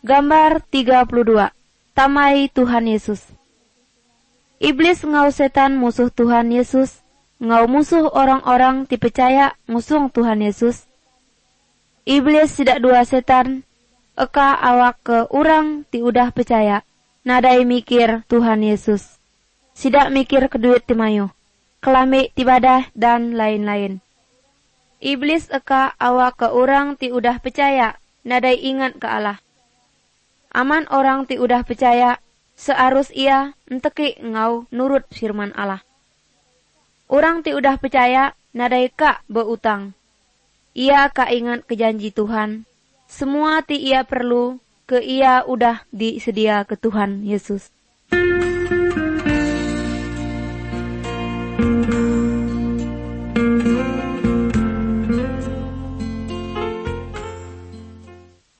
Gambar 32. Tamai Tuhan Yesus. Iblis ngau setan musuh Tuhan Yesus, ngau musuh orang-orang ti percaya ngusung Tuhan Yesus. Iblis tidak dua setan, eka awak ke urang ti udah percaya, nadai mikir Tuhan Yesus. Sidak mikir ke duit ti mayo, kelami ti badah dan lain-lain. Iblis eka awak ke urang ti udah percaya, nadai ingat ke Allah. Aman orang ti udah percaya, searus ia enteki ngau nurut firman Allah. Orang ti udah percaya, nadai ka beutang. Ia ka ingat ke janji Tuhan. Semua ti ia perlu, ke ia udah disedia ke Tuhan Yesus.